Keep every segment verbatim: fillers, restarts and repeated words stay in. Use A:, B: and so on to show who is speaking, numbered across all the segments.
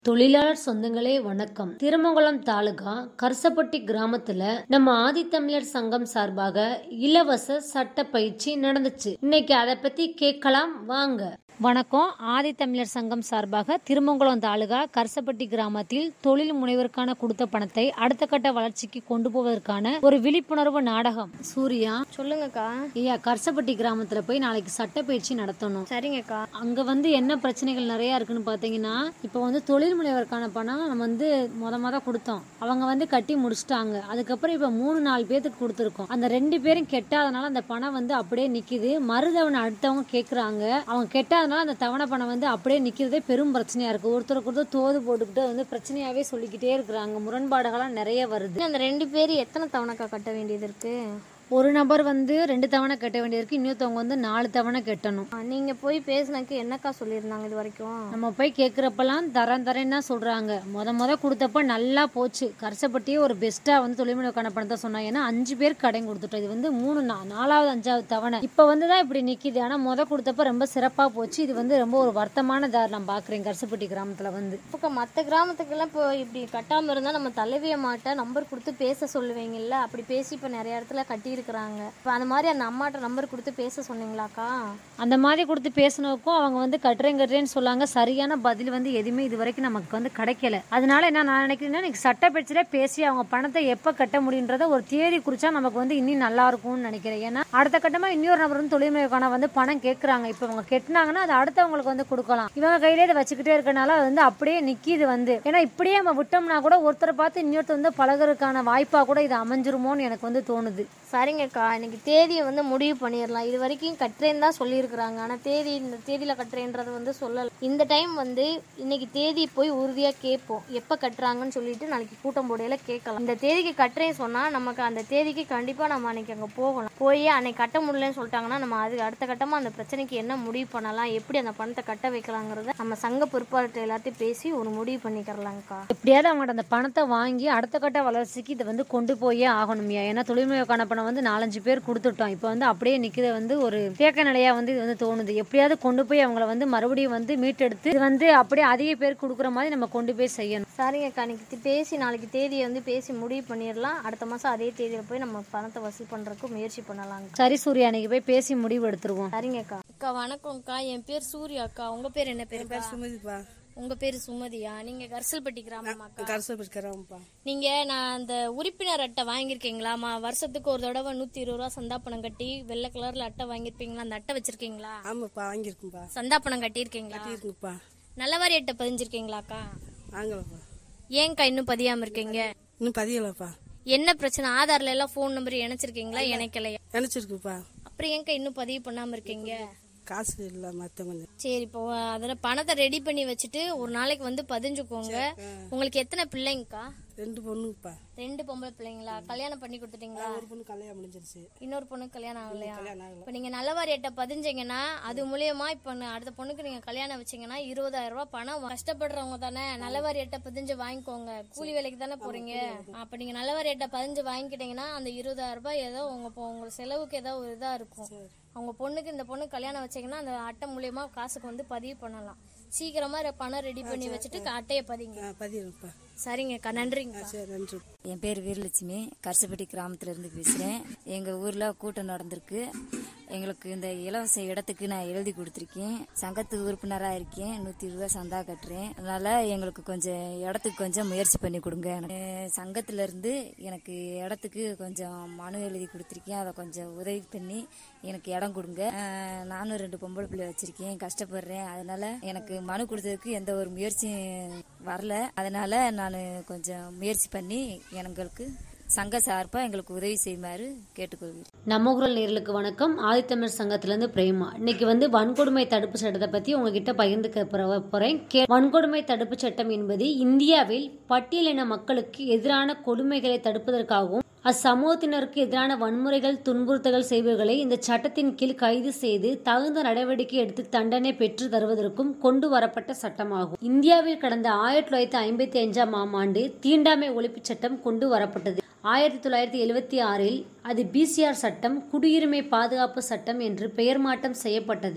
A: தொழிலாளர் சொந்தங்களே வணக்கம். திருமங்கலம் தாலுகா கரசப்பட்டி கிராமத்துல நம்ம ஆதித்தமிழர் சங்கம் சார்பாக இலவச சட்ட பயிற்சி நடந்துச்சு. இன்னைக்கு அதை பத்தி கேட்கலாம் வாங்க. வணக்கம். ஆதித்தமிழர் சங்கம் சார்பாக திருமங்கலம் தாலுகா கரசப்பட்டி கிராமத்தில் தொழில் முனைவருக்கான கொடுத்த பணத்தை அடுத்த கட்ட வளர்ச்சிக்கு கொண்டு போவதற்கான ஒரு விழிப்புணர்வு நாடகம். சூர்யா
B: சொல்லுங்கக்கா.
A: ஐயா, கரசப்பட்டி கிராமத்துல போய் நாளைக்கு சட்ட பயிற்சி நடத்தணும்.
B: சரிங்கக்கா.
A: அங்க வந்து என்ன பிரச்சனைகள் நிறைய இருக்குன்னு பாத்தீங்கன்னா, இப்ப வந்து தொழில் முனைவருக்கான பணம் நம்ம வந்து மொத மொத கொடுத்தோம். அவங்க வந்து கட்டி முடிச்சிட்டாங்க. அதுக்கப்புறம் இப்ப மூணு நாலு பேருக்கு கொடுத்துருக்கோம். அந்த ரெண்டு பேரும் கெட்டாதனால அந்த பணம் வந்து அப்படியே நிக்குது. மறுதவணை அடுத்தவங்க கேக்குறாங்க. அவங்க கெட்டாதனால அந்த தவணை பணம் வந்து அப்படியே நிக்கிறதே பெரும் பிரச்சனையா இருக்கு. ஒருத்தருக்கு ஒருத்தர் தோது போட்டுக்கிட்டு வந்து பிரச்சனையாவே சொல்லிக்கிட்டே இருக்கிறாங்க. முரண்பாடுகள்லாம் நிறைய வருது.
B: அந்த ரெண்டு பேர் எத்தனை தவணைக்கா கட்ட வேண்டியது இருக்கு?
A: ஒரு நபர் வந்து ரெண்டு தவணை கட்ட வேண்டியிருக்கு. இன்னொருத்தவங்க வந்து நாலு தவணை கட்டணும்.
B: நீங்க போய் பேசினக்கு என்னக்கா சொல்லியிருந்தாங்க இது வரைக்கும்?
A: நம்ம போய் கேட்குறப்பெல்லாம் தரேன் தரேன்னு தான் சொல்றாங்க. முத முத கொடுத்தப்ப நல்லா போச்சு. கரசப்பட்டியே ஒரு பெஸ்ட்டா வந்து தொழில்முனைவுக்கான பணத்தை சொன்னாங்க. ஏன்னா அஞ்சு பேர் கடன் கொடுத்துட்டோம். இது வந்து மூணு நாலாவது அஞ்சாவது தவணை இப்ப வந்துதான் இப்படி நிக்குது. ஆனா முத கொடுத்தப்ப ரொம்ப சிறப்பா போச்சு. இது வந்து ரொம்ப ஒரு வருத்தமான தார் நான் பாக்குறேன் கரசப்பட்டி கிராமத்துல வந்து.
B: இப்போ மற்ற கிராமத்துக்கெல்லாம் இப்போ இப்படி கட்டாம இருந்தா நம்ம தலைவிய மாட்ட நம்பர் கொடுத்து பேச சொல்லுவீங்கல்ல, அப்படி பேசி இப்ப நிறைய இடத்துல கட்டி இருக்கிறாங்க. இப்போ அந்த மாதிரி அந்த அம்மாட்ட நம்பர் கொடுத்து பேச சொன்னீங்களாக்கா?
A: அந்த மாதிரி கொடுத்து பேசினவுக்கும் அவங்க வந்து கட்டுறேன் கட்டுறேன்னு சொல்லாங்க. சரியான பதில் வந்து எதுவுமே இது வரைக்கும் நமக்கு வந்து கிடைக்கல. அதனால என்ன நான் நினைக்கிறேன்னா, இன்னைக்கு சட்ட பேச்சிலே பேசி அவங்க பணத்தை எப்ப கட்ட முடியுன்றத ஒரு தேதி குறிச்சா நமக்கு வந்து இன்னும் நல்லா இருக்கும்னு நினைக்கிறேன். ஏன்னா அடுத்த கட்டமா இன்னொரு நபர் வந்து தொழில்முனைவுக்கான வந்து பணம் கேட்கறாங்க. இப்ப அவங்க கெட்டினாங்கன்னா அது அடுத்தவங்களுக்கு வந்து கொடுக்கலாம். இவங்க கையிலே இதை வச்சுக்கிட்டே இருக்கனால அது வந்து அப்படியே நிக்கிது வந்து. ஏன்னா இப்படியே நம்ம விட்டோம்னா கூட ஒருத்தரை பார்த்து இன்னொருத்தர் வந்து பழகிறதுக்கான வாய்ப்பா கூட இது அமைஞ்சிருமோன்னு எனக்கு வந்து தோணுது.
B: சரிங்கக்கா, இன்னைக்கு தேதியை வந்து முடிவு பண்ணிடலாம். இது வரைக்கும் கட்டுறேன்னு தான் சொல்லியிருக்கிறாங்க. ஆனால் தேதி இந்த தேதியில் கட்டுறேன்றது வந்து சொல்லலை. இந்த டைம் வந்து இன்னைக்கு தேதி போய் உறுதியாக கேட்போம். எப்போ கட்டுறாங்கன்னு சொல்லிட்டு நாளைக்கு கூட்டம் போடையில கேட்கலாம். இந்த தேதிக்கு கட்டுறேன்னு சொன்னால் நமக்கு அந்த தேதிக்கு கண்டிப்பாக நம்ம அன்னைக்கு அங்கே போகலாம். போய் அன்னைக்கு கட்ட முடியலன்னு சொல்லிட்டாங்கன்னா நம்ம அது அடுத்த கட்டமாக அந்த பிரச்சனைக்கு என்ன முடிவு பண்ணலாம், எப்படி அந்த பணத்தை கட்ட வைக்கலாங்கிறத நம்ம சங்க பொறுப்பாளர்கிட்ட எல்லாத்தையும் பேசி ஒரு முடிவு பண்ணிக்கிறலாங்கக்கா.
A: எப்படியாவது அவங்கள்ட்ட அந்த பணத்தை வாங்கி அடுத்த கட்ட வளர்ச்சிக்கு இதை வந்து கொண்டு போயே ஆகணும்யா. ஏன்னா தொழில்முனைவுக்கான பணம் வந்து நாலஞ்சு பேர் கொடுத்துட்டோம். இப்போ வந்து அப்படியே நிற்கிற வந்து ஒரு தேக்க நிலையா வந்து இது வந்து தோணுது. எப்படியாவது கொண்டு போய் அவங்கள வந்து மறுபடியும் வந்து மீட்டெடுத்து இது வந்து அப்படியே அதிக பேர் கொடுக்குற மாதிரி நம்ம கொண்டு போய் செய்யணும்.
B: சரிங்கக்கா, இன்னைக்கு பேசி நாளைக்கு தேதியை வந்து பேசி முடிவு பண்ணிடலாம். அடுத்த மாதம் அதே தேதியில் போய் நம்ம பணத்தை வசூல் பண்ணுறதுக்கு முயற்சி பண்ணலாம்.
A: சரி சூர்யா, அன்னைக்கு போய் பேசி முடிவு எடுத்துருவோம்.
B: சரிங்கக்கா. அக்கா வணக்கம்க்கா. என் பேர் சூர்யா அக்கா. உங்க பேர் என்ன பேர்?
C: பேர் சுமதிப்பா.
B: உங்க பேரு சுமதியா? நீங்க கரசல்பட்டி கிராமமாக்கா?
C: கரசல்பட்டி கிராமப்பா.
B: நீங்க நான் அந்த உறுப்பினர் அட்டை வாங்கியிருக்கீங்களாமா? வருஷத்துக்கு ஒரு தடவை நூத்தி இருபது ரூபா சந்தாப்பணம் கட்டி வெள்ளை கலர்ல அட்டை வாங்கிருப்பீங்களா? அந்த அட்டை வச்சிருக்கீங்களா?
C: ஆமாப்பா, வாங்கியிருக்கும்பா.
B: சந்தாப்பணம் கட்டியிருக்கீங்களா?
C: கட்டியிருக்குப்பா.
B: நல்லவாரி அட்டை பதிஞ்சிருக்கீங்களாக்கா?
C: வாங்கலப்பா.
B: ஏன்க்கா இன்னும் பதியாம இருக்கீங்க?
C: இன்னும் பதியலப்பா.
B: என்ன பிரச்சனை? ஆதார்ல எல்லாம் போன் நம்பர் இணைச்சிருக்கீங்களா? இணைக்கலையா?
C: நினைச்சிருக்குப்பா.
B: அப்புறம் ஏன்க்கா இன்னும் பதிவு பண்ணாம இருக்கீங்க?
C: காசு இல்ல மத்த கொஞ்சம்.
B: சரி, இப்போ அதுல பணத்தை ரெடி பண்ணி வச்சுட்டு ஒரு நாளைக்கு வந்து பதிஞ்சுக்கோங்க. உங்களுக்கு எத்தனை பிள்ளைங்கக்கா?
C: ரெண்டு பொண்ணுப்பா.
B: ரெண்டு பொம்பளை பிள்ளைங்களா? கல்யாணம் பண்ணி கொடுத்துட்டீங்களா?
C: ஒரு பொண்ணு கல்யாணம் முடிஞ்சிருச்சு.
B: இன்னொரு பொண்ணுக்கு கல்யாணம் ஆகலையா? இப்ப நீங்க நல்லவாரி அட்டை பதிஞ்சீங்கன்னா அது மூலியமா இப்ப அடுத்த பொண்ணுக்கு நீங்க கல்யாணம் வச்சீங்கன்னா இருபதாயிரம் ரூபாய் பணம். கஷ்டப்படுறவங்க தானே நல்லவாரி அட்டை பதிஞ்சு வாங்கிக்கோங்க. கூலி வேலைக்கு தானே போறீங்க. அப்ப நீங்க நல்லவாரி அட்டை பதிஞ்சு வாங்கிக்கிட்டீங்கன்னா அந்த இருபதாயிரம் ரூபாய் ஏதோ உங்க உங்க செலவுக்கு ஏதோ ஒரு இதா இருக்கும். அவங்க பொண்ணுக்கு இந்த பொண்ணு கல்யாணம் வச்சீங்கன்னா அந்த அட்டை மூலியமா காசுக்கு வந்து பதிவு பண்ணலாம். சீக்கிரமா பணம் ரெடி பண்ணி வச்சுட்டு அட்டையை பதிங்க.
C: பதியப்பா.
B: சரிங்கக்கா, நன்றிங்க.
C: நன்றி.
D: என் பேர் வீரலட்சுமி. கரசப்பட்டி கிராமத்துல இருந்து பேசுறேன். எங்க ஊர்ல கூட்டம் நடந்திருக்கு. எங்களுக்கு இந்த இலவச இடத்துக்கு நான் எழுதி கொடுத்துருக்கேன். சங்கத்து உறுப்பினராக இருக்கேன். நூத்தி இருபது ரூபாய் சந்தா கட்டுறேன். அதனால எங்களுக்கு கொஞ்சம் இடத்துக்கு கொஞ்சம் முயற்சி பண்ணி கொடுங்க. சங்கத்துல இருந்து எனக்கு இடத்துக்கு கொஞ்சம் மனு எழுதி கொடுத்துருக்கேன். அதை கொஞ்சம் உதவி பண்ணி எனக்கு இடம் கொடுங்க. நானும் ரெண்டு பொம்பளை பிள்ளை வச்சிருக்கேன், கஷ்டப்படுறேன். அதனால எனக்கு மனு கொடுத்ததுக்கு எந்த ஒரு முயற்சியும் வரல. அதனால நான் கொஞ்சம் முயற்சி பண்ணி எங்களுக்கு சங்க சார்பா எங்களுக்கு உதவி செய்யுமாறு கேட்டுக்கொள்கிறேன்.
A: நம்ம குரல் நேயர்களுக்கு வணக்கம். ஆதித்தமிழர் சங்கத்துல இருந்து பிரேமா. இன்னைக்கு வந்து வன்கொடுமை தடுப்பு சட்டத்தை பத்தி உங்ககிட்ட பகிர்ந்துக்க போறேன். வன்கொடுமை தடுப்பு சட்டம் என்பது இந்தியாவில் பட்டியலின மக்களுக்கு எதிரான கொடுமைகளை தடுப்பதற்காகவும் அச்சமூகத்தினருக்கு எதிரான வன்முறைகள் துன்புறுத்தல்கள் செய்பவர்களை இந்த சட்டத்தின் கீழ் கைது செய்து தகுந்த நடவடிக்கை எடுத்து தண்டனை பெற்று தருவதற்கும் கொண்டு வரப்பட்ட சட்டமாகும். இந்தியாவில் கடந்த ஆயிரத்தி தொள்ளாயிரத்தி ஐம்பத்தி அஞ்சாம் ஆம் ஆண்டு தீண்டாமை ஒழிப்பு சட்டம் கொண்டு வரப்பட்டது. ஆயிரத்தி தொள்ளாயிரத்தி எழுபத்தி ஆறில் அது பிசிஆர் சட்டம், குடியுரிமை பாதுகாப்பு சட்டம் என்று பெயர் மாற்றம் செய்யப்பட்டது.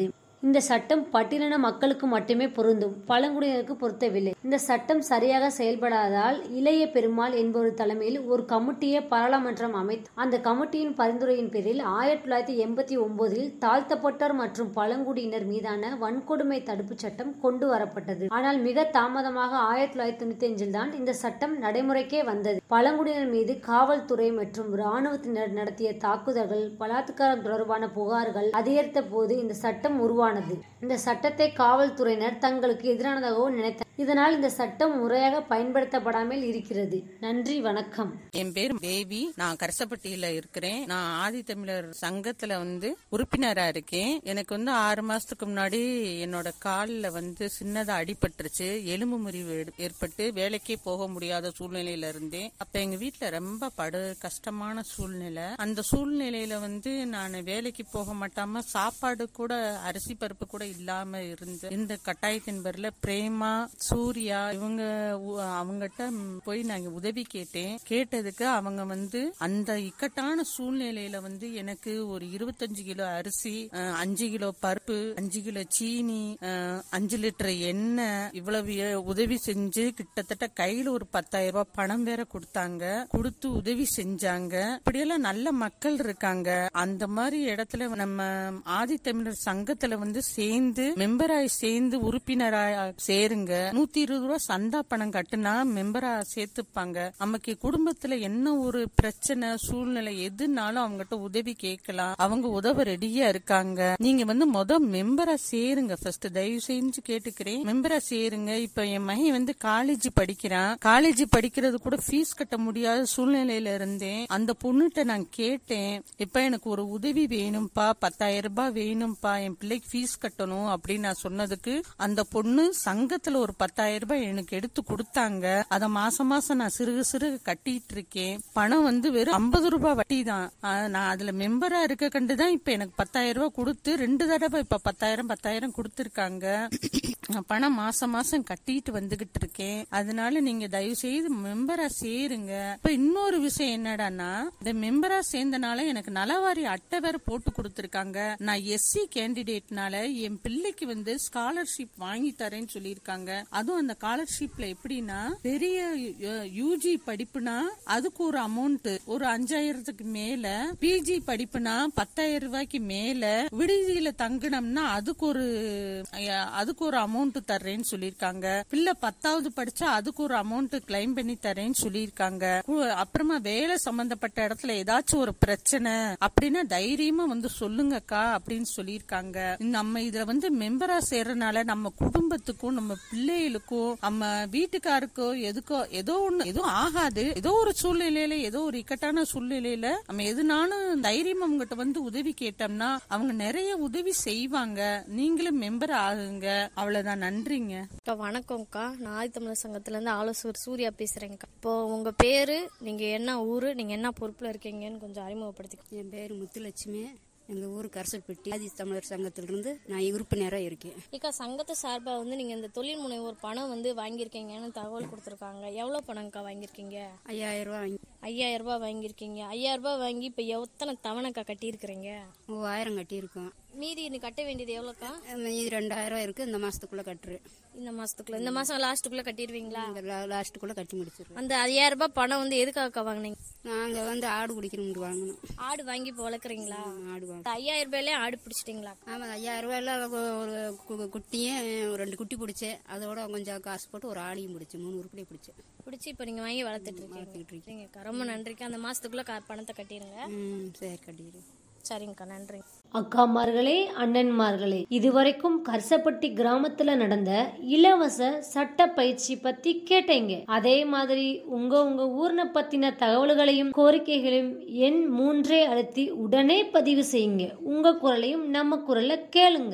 A: இந்த சட்டம் பட்டியலின மக்களுக்கு மட்டுமே பொருந்தும், பழங்குடியினருக்கு பொருத்தவில்லை. இந்த சட்டம் சரியாக செயல்படாததால் இளைய பெருமாள் என்பவர் தலைமையில் ஒரு கமிட்டியை பாராளுமன்றம் அமைத்து அந்த கமிட்டியின் பரிந்துரையின் பேரில் ஆயிரத்தி தொள்ளாயிரத்தி எண்பத்தி ஒன்பதில் தாழ்த்தப்பட்டோர் மற்றும் பழங்குடியினர் மீதான வன்கொடுமை தடுப்பு சட்டம் கொண்டு வரப்பட்டது. ஆனால் மிக தாமதமாக ஆயிரத்தி தொள்ளாயிரத்தி தொண்ணூத்தி அஞ்சில் தான் இந்த சட்டம் நடைமுறைக்கே வந்தது. பழங்குடியினர் மீது காவல்துறை மற்றும் இராணுவத்தினர் நடத்திய தாக்குதல்கள், பலாத்காரம் தொடர்பான புகார்கள் அதிகரித்த போது இந்த சட்டம் உருவானது. இந்த சட்டத்தை காவல்துறையினர் தங்களுக்கு எதிரானதாக நினைத்தனர். இதனால் இந்த சட்டம் முறையாக பயன்படுத்தப்படாமல் இருக்கிறது. நன்றி, வணக்கம்.
E: என் பேர் தேவி. நான் கரசப்பட்டியில இருக்கிறேன். நான் ஆதித்தமிழர் சங்கத்துல வந்து உறுப்பினரா இருக்கேன். எனக்கு வந்து ஆறு மாசத்துக்கு முன்னாடி என்னோட காலில் வந்து சின்னதா அடிபட்டுருச்சு. எலும்பு முறிவு ஏற்பட்டு வேலைக்கே போக முடியாத சூழ்நிலையில இருந்தேன். அப்ப எங்க வீட்டுல ரொம்ப படு கஷ்டமான சூழ்நிலை. அந்த சூழ்நிலையில வந்து நான் வேலைக்கு போக மாட்டாம சாப்பாடு கூட அரிசி பருப்பு கூட இல்லாம இருந்த இந்த கட்டாயத்தின் பேர்ல பிரேமா, சூர்யா இவங்க அவங்ககிட்ட போய் நாங்க உதவி கேட்டேன். கேட்டதுக்கு அவங்க வந்து அந்த இக்கட்டான சூழ்நிலையில வந்து எனக்கு ஒரு இருபத்தஞ்சு கிலோ அரிசி, அஞ்சு கிலோ பருப்பு, அஞ்சு கிலோ சீனி, அஞ்சு லிட்டர் எண்ணெய் இவ்வளவு உதவி செஞ்சு கிட்டத்தட்ட கையில ஒரு பத்தாயிரம் ரூபாய் பணம் வேற கொடுத்தாங்க. கொடுத்து உதவி செஞ்சாங்க. இப்படியெல்லாம் நல்ல மக்கள் இருக்காங்க. அந்த மாதிரி இடத்துல நம்ம ஆதித்தமிழர் சங்கத்துல வந்து சேர்ந்து மெம்பராய் சேர்ந்து உறுப்பினராய் சேருங்க. நூத்தி இருபது ரூபாய் சந்தா பணம் கட்டுனா மெம்பரா சேர்த்துப்பாங்க. நமக்கு குடும்பத்துல என்ன ஒரு பிரச்சனை சூழ்நிலை எதுனாலும் அவங்ககிட்ட உதவி கேட்கலாம். அவங்க உதவ ரெடியா இருக்காங்க. நீங்க வந்து மொத மெம்பரா சேருங்க. ஃபர்ஸ்ட் தயவு செஞ்சு கேட்டுக்கிறேன், மெம்பரா சேருங்க. இப்ப என் மகன் வந்து காலேஜ் படிக்கிறான். காலேஜ் படிக்கிறது கூட ஃபீஸ் கட்ட முடியாத சூழ்நிலையில இருந்தேன். அந்த பொண்ணுகிட்ட நான் கேட்டேன், இப்ப எனக்கு ஒரு உதவி வேணும்பா, பத்தாயிரம் ரூபாய் வேணும்பா, என் பிள்ளைக்கு ஃபீஸ் கட்டணும் அப்படின்னு நான் சொன்னதுக்கு அந்த பொண்ணு சங்கத்துல ஒரு பத்தாயிரம் ரூபாய் எனக்கு எடுத்து கொடுத்தாங்க. அத மாசம் மாசம் நான் சிறுக சிறுக கட்டிட்டு இருக்கேன். பணம் வந்து வெறும் ஐம்பது ரூபாய் வட்டி தான். நான் அதுல மெம்பரா இருக்க கண்டுதான் இப்ப எனக்கு பத்தாயிரம் ரூபாய் கொடுத்து ரெண்டு தடவை இப்ப பத்தாயிரம் பத்தாயிரம் கொடுத்திருக்காங்க. பணம் மாசம் மாசம் கட்டிட்டு வந்துகிட்டு இருக்கேன். அதனால நீங்க தயவு செய்து மெம்பரா சேருங்க. இப்ப இன்னொரு விஷயம் என்னடான்னா, இந்த மெம்பரா சேர்ந்தனால எனக்கு நலவாரி அட்டை வேற போட்டு கொடுத்திருக்காங்க. நான் எஸ்சி கேண்டிடேட்னால என் பிள்ளைக்கு வந்து ஸ்காலர்ஷிப் வாங்கி தரேன்னு சொல்லியிருக்காங்க. அதுவும் அந்த ஸ்காலர்ஷிப்ல எப்படின்னா, பெரிய யூஜி படிப்புனா அதுக்கு ஒரு அமௌண்ட் ஒரு அஞ்சாயிரத்துக்கு மேல, பிஜி படிப்புனா பத்தாயிரம் ரூபாய்க்கு மேல, விடுதியில தங்கணும்னா அதுக்கு ஒரு அதுக்கு ஒரு அமௌண்ட் தர்றேன்னு சொல்லிருக்காங்க. பிள்ளை பத்தாவது படிச்சா அதுக்கு ஒரு அமௌண்ட் கிளைம் பண்ணி தரேன்னு சொல்லிருக்காங்க. அப்புறமா வேலை சம்பந்தப்பட்ட இடத்துல ஏதாச்சும் ஒரு பிரச்சனை அப்படின்னா தைரியமா வந்து சொல்லுங்கக்கா அப்படின்னு சொல்லிருக்காங்க. நம்ம இதுல வந்து மெம்பரா சேர்றதுனால நம்ம குடும்பத்துக்கும் நம்ம பிள்ளைகளுக்கும் நம்ம வீட்டுக்காருக்கோ எதுக்கோ ஏதோ ஒண்ணு எதுவும் ஆகாது. ஏதோ ஒரு சூழ்நிலையில ஏதோ ஒரு இக்கட்டான சூழ்நிலையில நம்ம எதுனாலும் தைரியமா அவங்ககிட்ட வந்து உதவி கேட்டோம்னா அவங்க நிறைய உதவி செய்வாங்க. நீங்களும் மெம்பர் ஆகுங்க. அவ்வளவுதான். நன்றிங்க.
B: வணக்கம்க்கா. நான் ஆதித்தமிழர் சங்கத்துல இருந்து ஆலோசகர் சூர்யா பேசுறேங்கக்கா. இப்போ உங்க பேரு, நீங்க என்ன ஊரு, நீங்க என்ன பொறுப்புல இருக்கீங்கன்னு கொஞ்சம் அறிமுகப்படுத்திக்க.
F: என் பேரு முத்துலட்சுமி. எங்கள் ஊர் கரசல்பட்டி. ஆதி தமிழர் சங்கத்திலிருந்து நான் உறுப்பினராக இருக்கேன்.
B: இக்கா, சங்கத்து சார்பாக வந்து நீங்கள் இந்த தொழில் முனைவோர் பணம் வந்து வாங்கியிருக்கீங்கன்னு தகவல் கொடுத்துருக்காங்க. எவ்வளோ பணம்க்கா வாங்கியிருக்கீங்க?
F: ஐயாயிரம் ரூபா வாங்கி
B: ஐயாயிரம் ரூபாய் வாங்கியிருக்கீங்க. ஐயாயிரம் ரூபாய் வாங்கி இப்போ எத்தனை தவணைக்கா கட்டியிருக்கிறீங்க?
F: மூவாயிரம் கட்டியிருக்கோம்.
B: மீதி நீ கட்ட வேண்டியது எவ்வளோக்கா?
F: மீதி ரெண்டாயிரம் இருக்கு. இந்த மாசத்துக்குள்ள கட்டுறேன்.
B: இந்த மாசத்துக்குள்ள இந்த மாசம் லாஸ்ட்டுக்குள்ள கட்டிடுவீங்களா?
F: லாஸ்ட்டுக்குள்ள கட்டி முடிச்சிருவோம்.
B: அந்த ஐயாயிரம் ரூபாய் பணம் வந்து எதுக்காக வாங்கினீங்க?
F: நாங்க வந்து ஆடு குடிக்கணும்னு வாங்கணும்.
B: ஆடு வாங்கி இப்போ வளர்க்குறீங்களா?
F: ஆடு வாங்க.
B: ஐயாயிரம் ரூபாயிலே ஆடு பிடிச்சிட்டீங்களா?
F: ஆமா, ஐயாயிரம் ரூபாயில ஒரு குட்டியும் ரெண்டு குட்டி பிடிச்சேன். அதோட கொஞ்சம் காசு போட்டு ஒரு ஆடியும் பிடிச்சேன். மூணு உருப்படியும் பிடிச்சேன். பிடிச்சி இப்போ நீங்க வாங்கி வளர்த்துட்டு இருக்கீங்க. ரொம்ப நன்றிக்கா. அந்த மாசத்துக்குள்ள பணத்தை கட்டிடுங்க. ம், சரி, கட்டிடுறேன். சரிங்கக்கா, நன்றி.
A: அக்காமார்களே, அண்ணன்மார்களே, இதுவரைக்கும் கரசப்பட்டி கிராமத்துல நடந்த இலவச சட்ட பயிற்சி பத்தி கேட்டீங்க. அதே மாதிரி உங்க உங்க ஊர்ன பத்தின தகவல்களையும் கோரிக்கைகளையும் எண் மூன்றே அழுத்தி உடனே பதிவு செய்யுங்க. உங்க குரலையும் நம்ம குரல்ல கேளுங்க.